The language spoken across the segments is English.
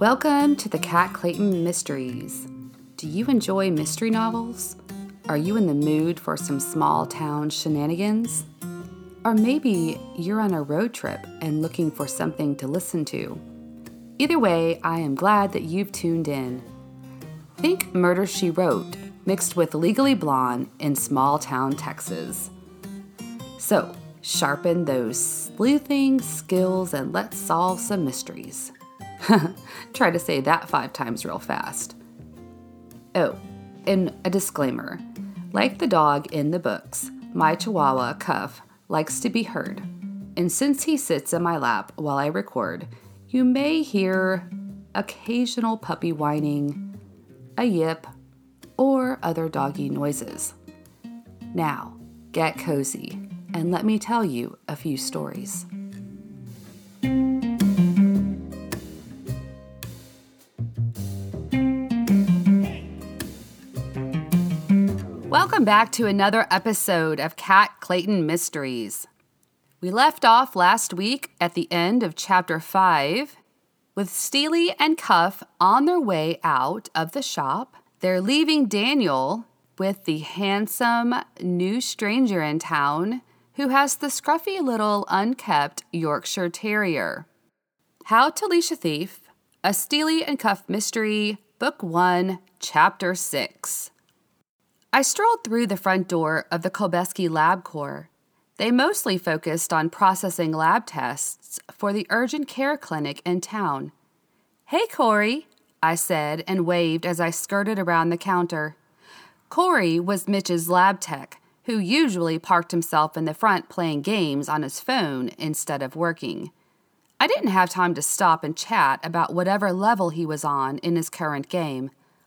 Welcome to the Cat Clayton Mysteries. Do you enjoy mystery novels? Are you in the mood for some small town shenanigans? Or maybe you're on a road trip and looking for something to listen to. Either way, I am glad that you've tuned in. Think Murder, She Wrote, mixed with Legally Blonde in small town Texas. So, sharpen those sleuthing skills and let's solve some mysteries. Try to say that 5 times real fast. Oh, and a disclaimer. Like the dog in the books, my Chihuahua, Cuff, likes to be heard. And since he sits in my lap while I record, you may hear occasional puppy whining, a yip, or other doggy noises. Now, get cozy, and let me tell you a few stories. Welcome back to another episode of Cat Clayton Mysteries. We left off last week at the end of Chapter 5 with Steely and Cuff on their way out of the shop. They're leaving Daniel with the handsome new stranger in town who has the scruffy little unkept Yorkshire Terrier. How to Leash a Thief, a Steely and Cuff Mystery, Book 1, Chapter 6. I strolled through the front door of the Kolbeski LabCorp. They mostly focused on processing lab tests for the urgent care clinic in town. "Hey, Corey," I said and waved as I skirted around the counter. Corey was Mitch's lab tech, who usually parked himself in the front playing games on his phone instead of working. I didn't have time to stop and chat about whatever level he was on in his current game.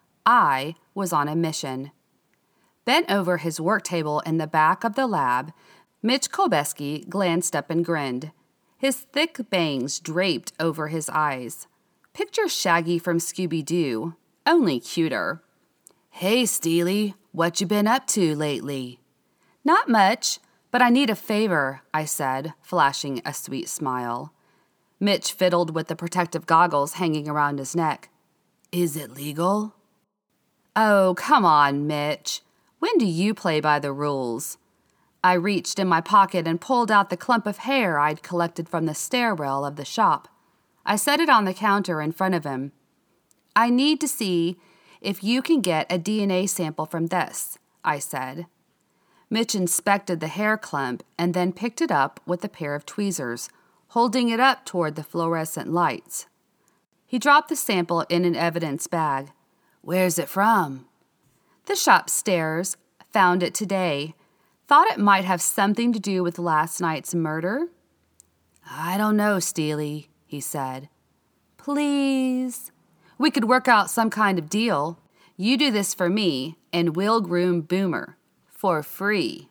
I was on a mission. Bent over his work table in the back of the lab, Mitch Kolbeski glanced up and grinned. His thick bangs draped over his eyes. Picture Shaggy from Scooby-Doo, only cuter. "Hey, Steely, what you been up to lately?" "Not much, but I need a favor," I said, flashing a sweet smile. Mitch fiddled with the protective goggles hanging around his neck. "Is it legal?" "Oh, come on, Mitch. When do you play by the rules?" I reached in my pocket and pulled out the clump of hair I'd collected from the stairwell of the shop. I set it on the counter in front of him. "I need to see if you can get a DNA sample from this," I said. Mitch inspected the hair clump and then picked it up with a pair of tweezers, holding it up toward the fluorescent lights. He dropped the sample in an evidence bag. "Where's it from?" "The shop stairs. Found it today. Thought it might have something to do with last night's murder." "I don't know, Steely," he said. "Please. We could work out some kind of deal. You do this for me, and we'll groom Boomer. For free."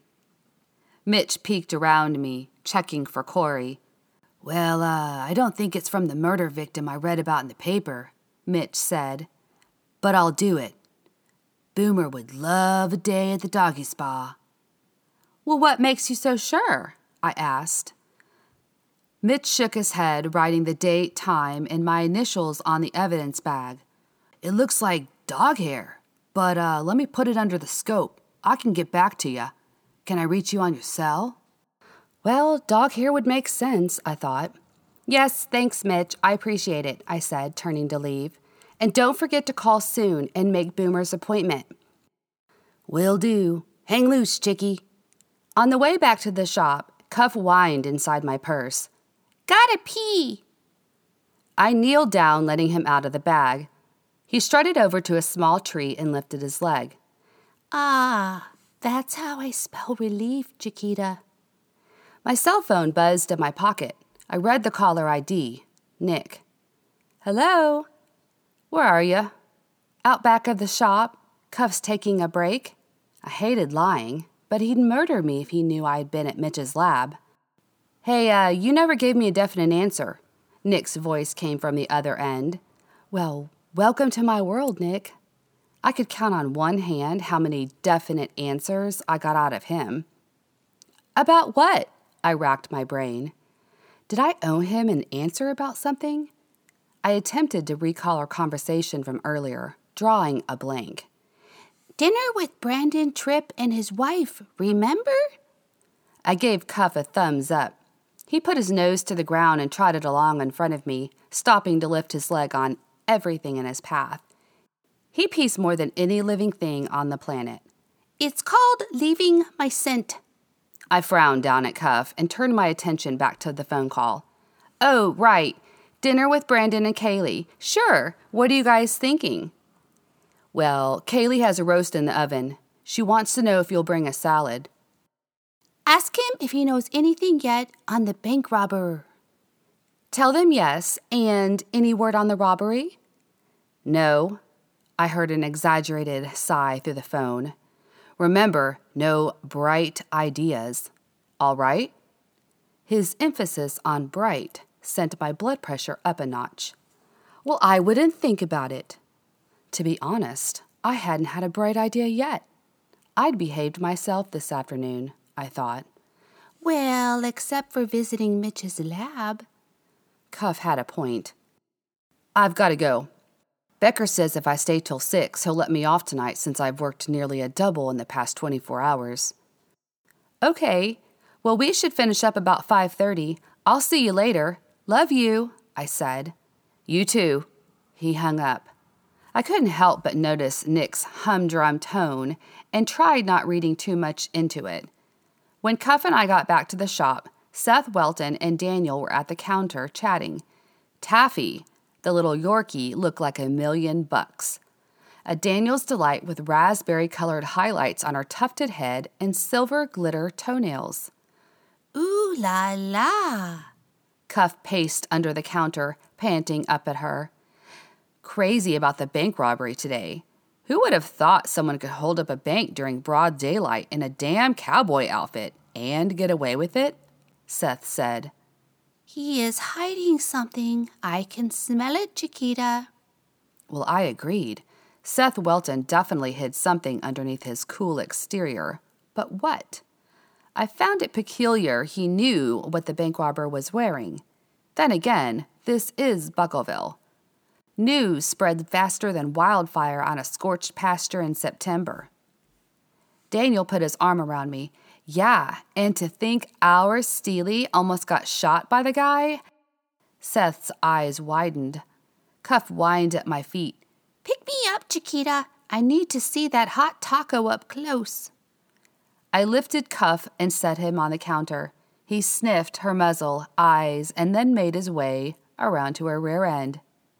Mitch peeked around me, checking for Corey. "Well, I don't think it's from the murder victim I read about in the paper," Mitch said. "But I'll do it. Boomer would love a day at the doggy spa." "Well, what makes you so sure?" I asked. Mitch shook his head, writing the date, time, and my initials on the evidence bag. "It looks like dog hair, but let me put it under the scope. I can get back to you. Can I reach you on your cell?" Well, dog hair would make sense, I thought. "Yes, thanks, Mitch. I appreciate it," I said, turning to leave. "And don't forget to call soon and make Boomer's appointment." "Will do. Hang loose, chickie." On the way back to the shop, Cuff whined inside my purse. "Gotta pee." I kneeled down, letting him out of the bag. He strutted over to a small tree and lifted his leg. "Ah, that's how I spell relief, Chiquita." My cell phone buzzed in my pocket. I read the caller ID, Nick. "Hello? Where are you?" "Out back of the shop. Cuff's taking a break." I hated lying, but he'd murder me if he knew I'd been at Mitch's lab. "Hey, you never gave me a definite answer." Nick's voice came from the other end. "Well, welcome to my world, Nick." I could count on one hand how many definite answers I got out of him. "About what?" I racked my brain. Did I owe him an answer about something? I attempted to recall our conversation from earlier, drawing a blank. Dinner with Brandon Tripp and his wife, remember? I gave Cuff a thumbs up. He put his nose to the ground and trotted along in front of me, stopping to lift his leg on everything in his path. He pees more than any living thing on the planet. It's called leaving my scent. I frowned down at Cuff and turned my attention back to the phone call. Oh, right. Dinner with Brandon and Kaylee. Sure. What are you guys thinking? Well, Kaylee has a roast in the oven. She wants to know if you'll bring a salad. Ask him if he knows anything yet on the bank robber. Tell them yes, and any word on the robbery? No. I heard an exaggerated sigh through the phone. Remember, no bright ideas. All right? His emphasis on bright sent my blood pressure up a notch. Well, I wouldn't think about it. To be honest, I hadn't had a bright idea yet. I'd behaved myself this afternoon, I thought. Well, except for visiting Mitch's lab. Cuff had a point. I've got to go. Becker says if I stay till 6, he'll let me off tonight since I've worked nearly a double in the past 24 hours. Okay. Well, we should finish up about 5:30. I'll see you later. Love you, I said. You too. He hung up. I couldn't help but notice Nick's humdrum tone and tried not reading too much into it. When Cuff and I got back to the shop, Seth Welton and Daniel were at the counter chatting. Taffy, the little Yorkie, looked like $1,000,000. A Daniel's Delight with raspberry-colored highlights on her tufted head and silver glitter toenails. Ooh la la. Cuff paced under the counter, panting up at her. Crazy about the bank robbery today. Who would have thought someone could hold up a bank during broad daylight in a damn cowboy outfit and get away with it? Seth said. He is hiding something. I can smell it, Chiquita. Well, I agreed. Seth Welton definitely hid something underneath his cool exterior. But what? I found it peculiar he knew what the bank robber was wearing. Then again, this is Buckleville. News spread faster than wildfire on a scorched pasture in September. Daniel put his arm around me. Yeah, and to think our Steely almost got shot by the guy? Seth's eyes widened. Cuff whined at my feet. Pick me up, Chiquita. I need to see that hot taco up close. I lifted Cuff and set him on the counter. He sniffed her muzzle, eyes, and then made his way around to her rear end.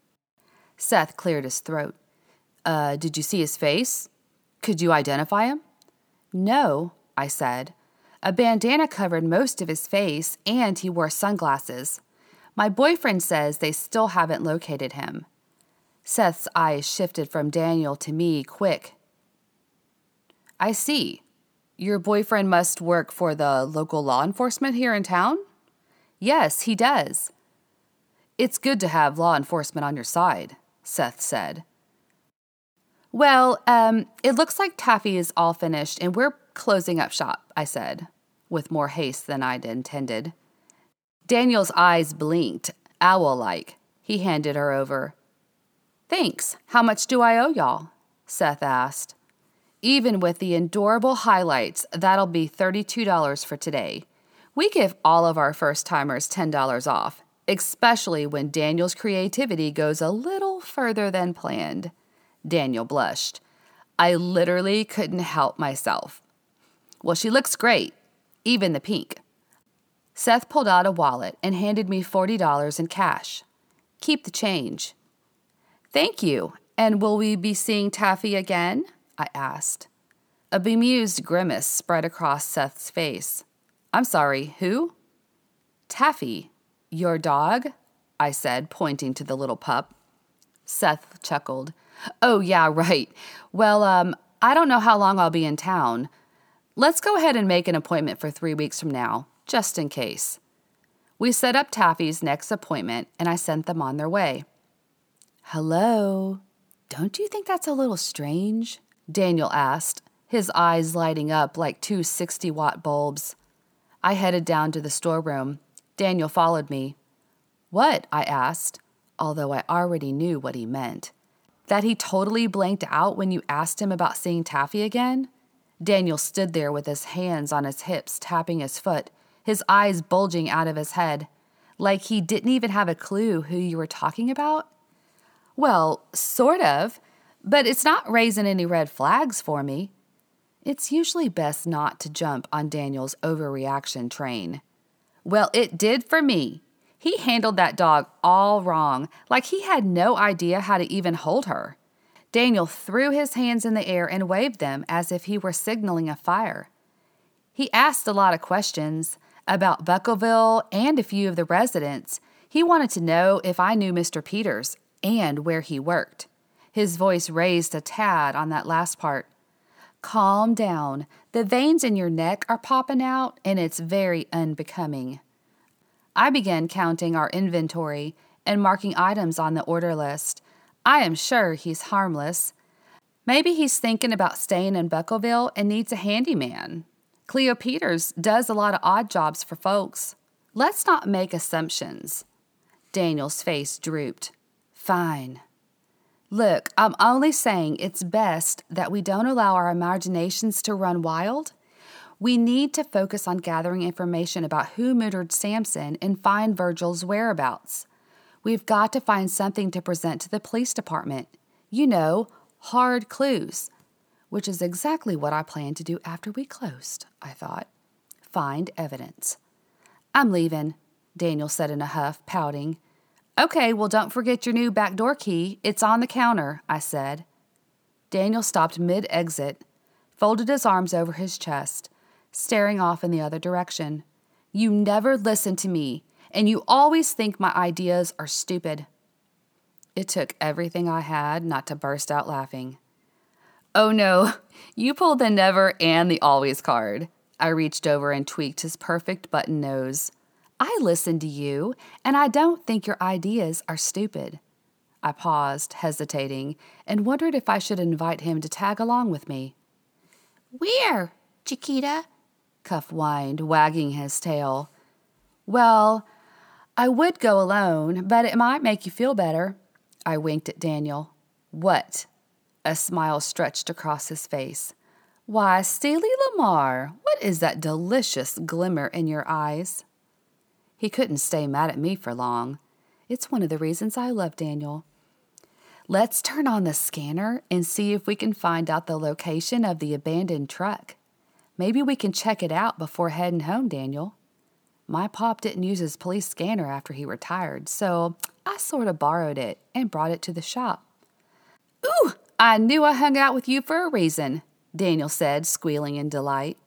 Seth cleared his throat. Did you see his face? Could you identify him? No, I said. A bandana covered most of his face, and he wore sunglasses. My boyfriend says they still haven't located him. Seth's eyes shifted from Daniel to me quick. I see. Your boyfriend must work for the local law enforcement here in town? Yes, he does. It's good to have law enforcement on your side, Seth said. Well, it looks like Taffy is all finished and we're closing up shop, I said, with more haste than I'd intended. Daniel's eyes blinked, owl-like. He handed her over. Thanks. How much do I owe y'all? Seth asked. Even with the adorable highlights, that'll be $32 for today. We give all of our first-timers $10 off, especially when Daniel's creativity goes a little further than planned. Daniel blushed. I literally couldn't help myself. Well, she looks great, even the pink. Seth pulled out a wallet and handed me $40 in cash. Keep the change. Thank you. And will we be seeing Taffy again? I asked. A bemused grimace spread across Seth's face. I'm sorry, who? Taffy. Your dog? I said, pointing to the little pup. Seth chuckled. Oh, yeah, right. Well, I don't know how long I'll be in town. Let's go ahead and make an appointment for 3 weeks from now, just in case. We set up Taffy's next appointment, and I sent them on their way. Hello. Don't you think that's a little strange? Daniel asked, his eyes lighting up like two 60-watt bulbs. I headed down to the storeroom. Daniel followed me. What? I asked. although I already knew what he meant. That he totally blanked out when you asked him about seeing Taffy again? Daniel stood there with his hands on his hips, tapping his foot, his eyes bulging out of his head, like he didn't even have a clue who you were talking about. Well, sort of, but it's not raising any red flags for me. It's usually best not to jump on Daniel's overreaction train. Well, it did for me. He handled that dog all wrong, like he had no idea how to even hold her. Daniel threw his hands in the air and waved them as if he were signaling a fire. He asked a lot of questions about Buckleville and a few of the residents. He wanted to know if I knew Mr. Peters and where he worked. His voice raised a tad on that last part. Calm down. The veins in your neck are popping out, and it's very unbecoming. I began counting our inventory and marking items on the order list. I am sure he's harmless. Maybe he's thinking about staying in Buckleville and needs a handyman. Cleo Peters does a lot of odd jobs for folks. Let's not make assumptions. Daniel's face drooped. Fine. Look, I'm only saying it's best that we don't allow our imaginations to run wild. We need to focus on gathering information about who murdered Samson and find Virgil's whereabouts. We've got to find something to present to the police department. You know, hard clues. Which is exactly what I planned to do after we closed, I thought. Find evidence. I'm leaving, Daniel said in a huff, pouting. Okay, well, don't forget your new back door key. It's on the counter, I said. Daniel stopped mid-exit, folded his arms over his chest, staring off in the other direction. You never listen to me, and you always think my ideas are stupid. It took everything I had not to burst out laughing. Oh no, you pulled the never and the always card. I reached over and tweaked his perfect button nose. I listened to you, and I don't think your ideas are stupid. I paused, hesitating, and wondered if I should invite him to tag along with me. Where, Chiquita? Cuff whined, wagging his tail. Well, I would go alone, but it might make you feel better. I winked at Daniel. What? A smile stretched across his face. Why, Steely Lamar, what is that delicious glimmer in your eyes? He couldn't stay mad at me for long. It's one of the reasons I love Daniel. Let's turn on the scanner and see if we can find out the location of the abandoned truck. Maybe we can check it out before heading home, Daniel. My pop didn't use his police scanner after he retired, so I sort of borrowed it and brought it to the shop. Ooh, I knew I hung out with you for a reason, Daniel said, squealing in delight.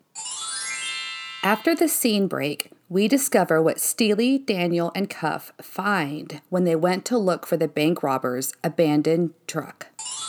After the scene break, we discover what Steely, Daniel, and Cuff find when they went to look for the bank robbers' abandoned truck.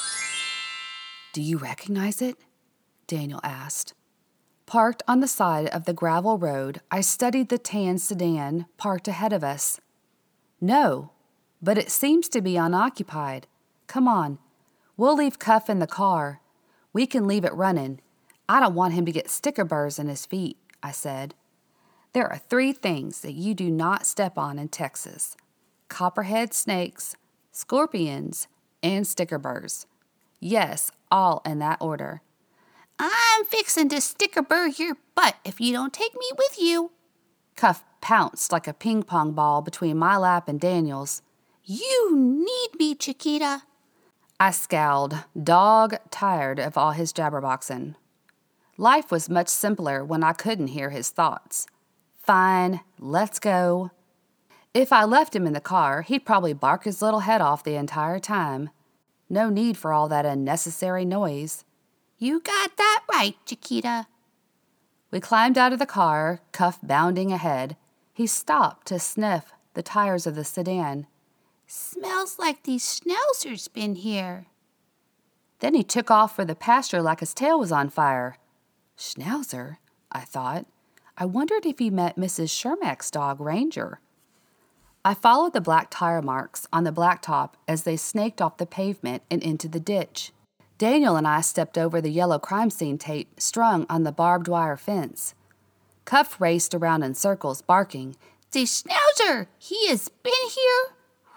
Do you recognize it? Daniel asked. Parked on the side of the gravel road, I studied the tan sedan parked ahead of us. No, but it seems to be unoccupied. Come on, we'll leave Cuff in the car. We can leave it running. I don't want him to get sticker burrs in his feet, I said. There are 3 things that you do not step on in Texas: copperhead snakes, scorpions, and sticker burrs. Yes, all in that order. I'm fixin' to sticker burr your butt if you don't take me with you. Cuff pounced like a ping-pong ball between my lap and Daniel's. You need me, Chiquita. I scowled, dog-tired of all his jabberboxing. Life was much simpler when I couldn't hear his thoughts. Fine, let's go. If I left him in the car, he'd probably bark his little head off the entire time. No need for all that unnecessary noise. You got that right, Chiquita. We climbed out of the car, Cuff bounding ahead. He stopped to sniff the tires of the sedan. Smells like these schnauzers been here. Then he took off for the pasture like his tail was on fire. Schnauzer, I thought. I wondered if he met Mrs. Shermack's dog, Ranger. I followed the black tire marks on the blacktop as they snaked off the pavement and into the ditch. Daniel and I stepped over the yellow crime scene tape strung on the barbed wire fence. Cuff raced around in circles, barking, The schnauzer! He has been here?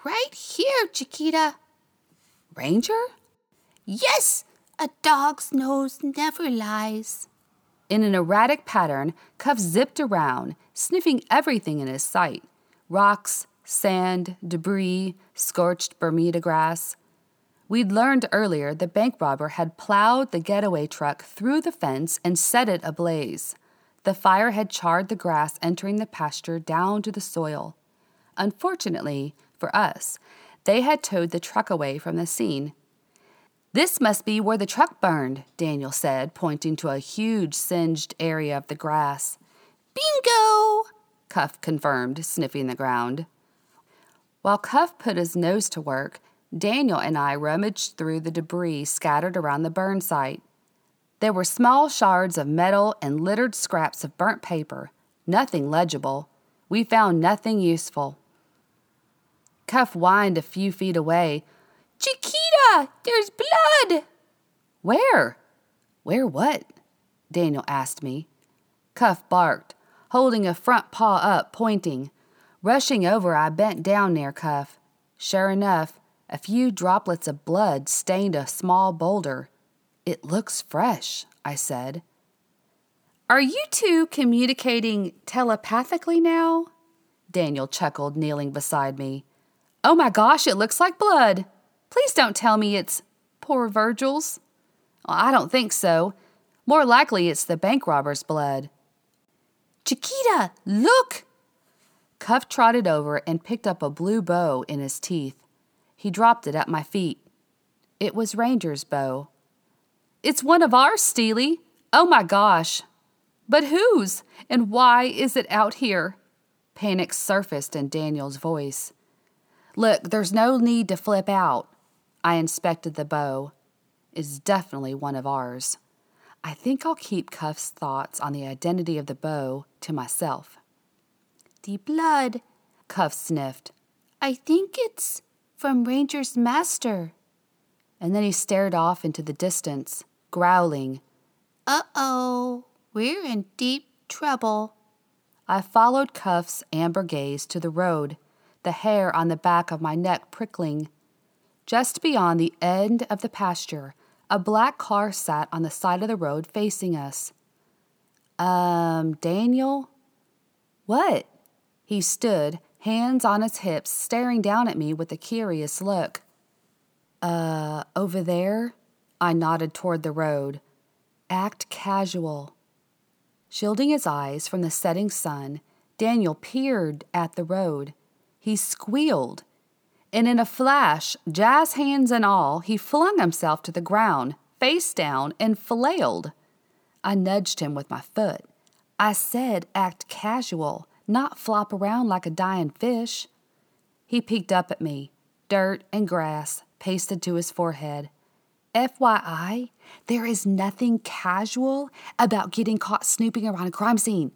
Right here, Chiquita. Ranger? Yes, a dog's nose never lies. In an erratic pattern, Cuff zipped around, sniffing everything in his sight. Rocks, sand, debris, scorched Bermuda grass. We'd learned earlier the bank robber had plowed the getaway truck through the fence and set it ablaze. The fire had charred the grass entering the pasture down to the soil. Unfortunately, for us, they had towed the truck away from the scene. "This must be where the truck burned," Daniel said, pointing to a huge singed area of the grass. Bingo! Cuff confirmed, sniffing the ground. While Cuff put his nose to work, Daniel and I rummaged through the debris scattered around the burn site. There were small shards of metal and littered scraps of burnt paper, nothing legible. We found nothing useful. Cuff whined a few feet away. Chiquita, there's blood! Where? Where what? Daniel asked me. Cuff barked, holding a front paw up, pointing. Rushing over, I bent down near Cuff. Sure enough, a few droplets of blood stained a small boulder. "It looks fresh," I said. "Are you two communicating telepathically now?" Daniel chuckled, kneeling beside me. "Oh my gosh, it looks like blood. Please don't tell me it's poor Virgil's." "I don't think so. More likely it's the bank robber's blood." Chiquita, look! Cuff trotted over and picked up a blue bow in his teeth. He dropped it at my feet. It was Ranger's bow. "It's one of ours, Steely. Oh my gosh. But whose? And why is it out here?" Panic surfaced in Daniel's voice. "Look, there's no need to flip out." I inspected the bow. It's definitely one of ours. I think I'll keep Cuff's thoughts on the identity of the bow to myself. The blood, Cuff sniffed. I think it's from Ranger's master. And then he stared off into the distance, growling. Uh-oh, we're in deep trouble. I followed Cuff's amber gaze to the road, the hair on the back of my neck prickling. Just beyond the end of the pasture, a black car sat on the side of the road facing us. Daniel? What? He stood, hands on his hips, staring down at me with a curious look. Over there?" I nodded toward the road. "Act casual." Shielding his eyes from the setting sun, Daniel peered at the road. He squealed, and in a flash, jazz hands and all, he flung himself to the ground, face down, and flailed. I nudged him with my foot. I said act casual, not flop around like a dying fish. He peeked up at me, dirt and grass pasted to his forehead. FYI, there is nothing casual about getting caught snooping around a crime scene.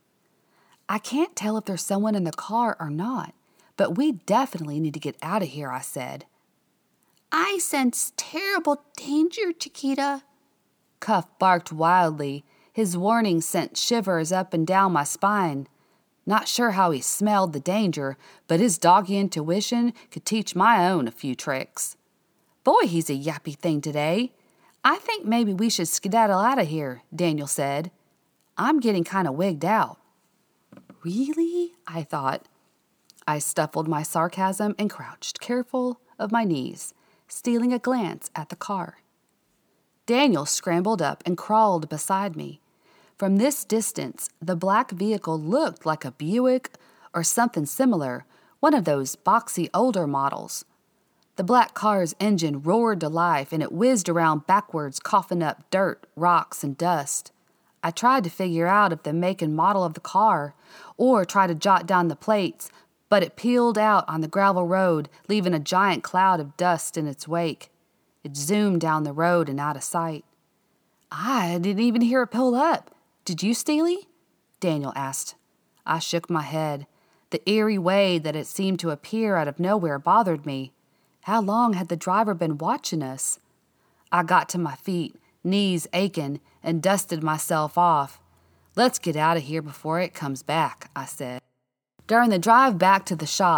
I can't tell if there's someone in the car or not, but we definitely need to get out of here, I said. I sense terrible danger, Chiquita. Cuff barked wildly. His warning sent shivers up and down my spine. Not sure how he smelled the danger, but his doggy intuition could teach my own a few tricks. Boy, he's a yappy thing today. I think maybe we should skedaddle out of here, Daniel said. I'm getting kind of wigged out. Really? I thought. I stifled my sarcasm and crouched, careful of my knees, stealing a glance at the car. Daniel scrambled up and crawled beside me. From this distance, the black vehicle looked like a Buick or something similar, one of those boxy older models. The black car's engine roared to life and it whizzed around backwards, coughing up dirt, rocks, and dust. I tried to figure out if the make and model of the car, or try to jot down the plates, but it peeled out on the gravel road, leaving a giant cloud of dust in its wake. It zoomed down the road and out of sight. I didn't even hear it pull up. Did you, Steely? Daniel asked. I shook my head. The eerie way that it seemed to appear out of nowhere bothered me. How long had the driver been watching us? I got to my feet, knees aching, and dusted myself off. Let's get out of here before it comes back, I said. During the drive back to the shop,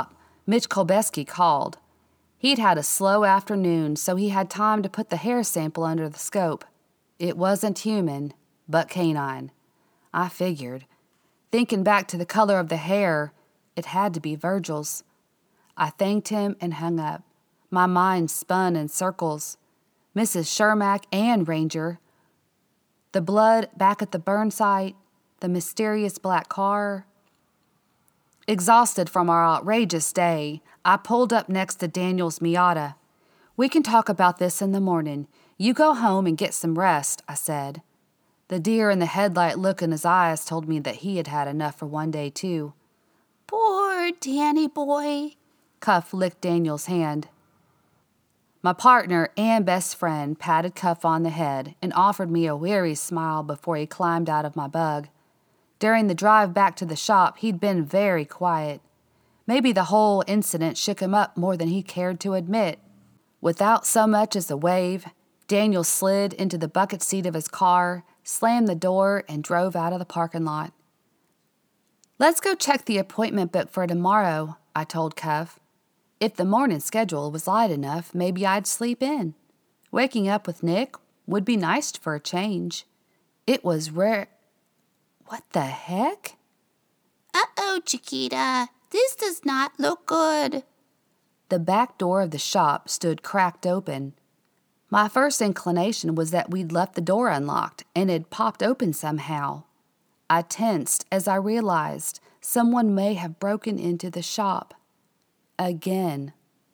Mitch Kolbeski called. He'd had a slow afternoon, so he had time to put the hair sample under the scope. It wasn't human, but canine. I figured. Thinking back to the color of the hair, it had to be Virgil's. I thanked him and hung up. My mind spun in circles. Mrs. Shermack and Ranger. The blood back at the burn site. The mysterious black car. Exhausted from our outrageous day, I pulled up next to Daniel's Miata. "We can talk about this in the morning. You go home and get some rest," I said. The deer in the headlight look in his eyes told me that he had had enough for one day, too. Poor Danny boy. Cuff licked Daniel's hand. My partner and best friend patted Cuff on the head and offered me a weary smile before he climbed out of my bug. During the drive back to the shop, he'd been very quiet. Maybe the whole incident shook him up more than he cared to admit. Without so much as a wave, Daniel slid into the bucket seat of his car, slammed the door, and drove out of the parking lot. "Let's go check the appointment book for tomorrow," I told Cuff. If the morning schedule was light enough, maybe I'd sleep in. Waking up with Nick would be nice for a change. It was rare. What the heck? Uh-oh, Chiquita. This does not look good. The back door of the shop stood cracked open. My first inclination was that we'd left the door unlocked and it popped open somehow. I tensed as I realized someone may have broken into the shop. Again.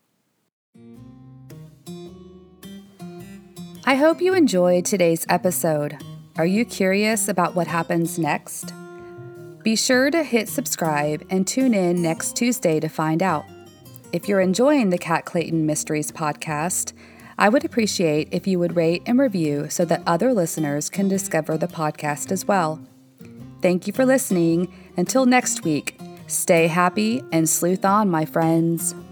I hope you enjoyed today's episode. Are you curious about what happens next? Be sure to hit subscribe and tune in next Tuesday to find out. If you're enjoying the Cat Clayton Mysteries podcast, I would appreciate if you would rate and review so that other listeners can discover the podcast as well. Thank you for listening. Until next week, stay happy and sleuth on, my friends.